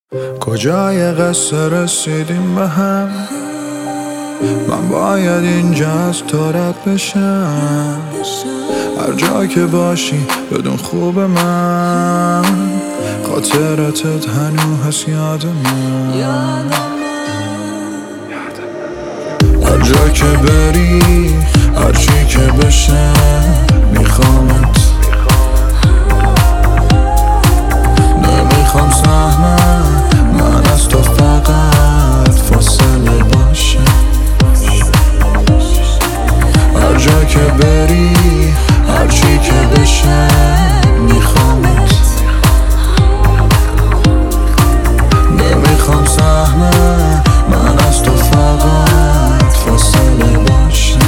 کجای قصه رسیدیم به هم؟ من باید اینجا از تو رد بشم. هر جا که باشی بدون خوب من، خاطرتت هنوز هست یاد من. هر جا که بری، هر چی که بشه میخوامت. نمیخوام سهمه من از تو، فقط فاصله باشه. هر جا که بری، هر چی که بشه میخوامت. نمیخوام سهمه من از تو، فقط فاصله باشه.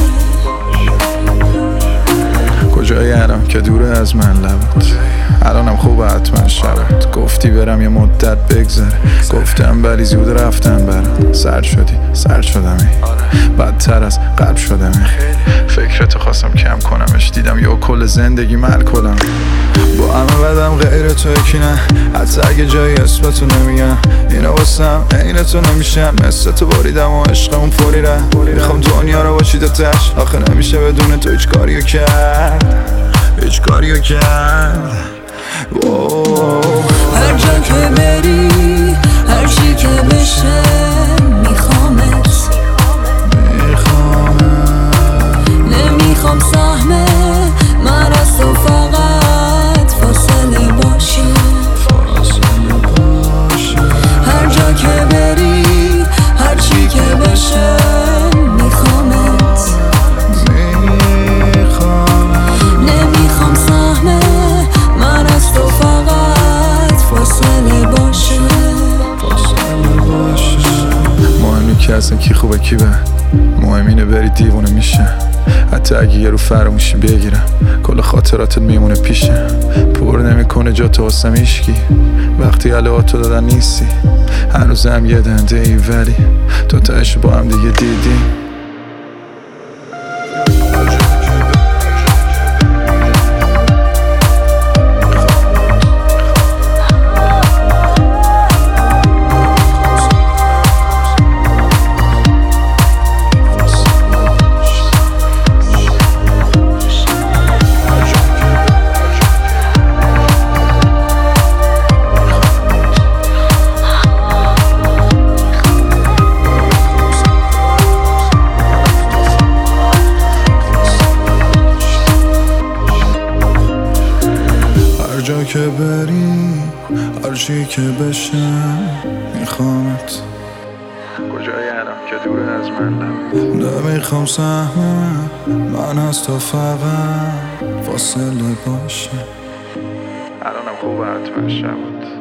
کجایی الان که دوره از من لبت؟ الانم خوبه حتما شبت. گفتی برم یه مدت بگذره، گفتم ولی زود رفتم برم. سرد شدی، سرد شدم بدتر از قلب شدم. فکرتو خواستم کم کنمش، دیدم یا کل زندگی مل کنم. با همه بدم غیر تو یکی نه، حتی اگه جایی اسمتو نمیگم. اینا واسم عین تو نمیشم، مثل تو باریدم و عشقمون فوری ره. میخوام دنیا رو با چیدتش، آخه نمیشه بدون تو هیچ کاریو کرد، هیچ کاریو کرد. هر جا که بری، هر چی که بشه میخوامت. نمیخوام سهمه من از تو، فقط فاصله باشه. هر جا که بری، هر چی که بشه میخوامت. نمیخوام سهمه من از تو، فقط فاصله باشه. مهم نی که اصلا کی خوبه کی بد، مهم اینه بری دیوونه میشه. حتی اگه یه رو فراموشی بگیرم، کل خاطراتت میمونه پیشه. پر نمیکنه جا تو واسم هیشکی، وقتی علواتو دادن نیستی. هنوزم یه دنده ای ولی تو تاش با هم دیگه دیدیم. هر جا که بری، هر چی که بشه میخوامت. کجایی الان که دوره از من نمیخوام سهمه من از تو، فقط فاصله باشه. الانم خوبه حتما شبت.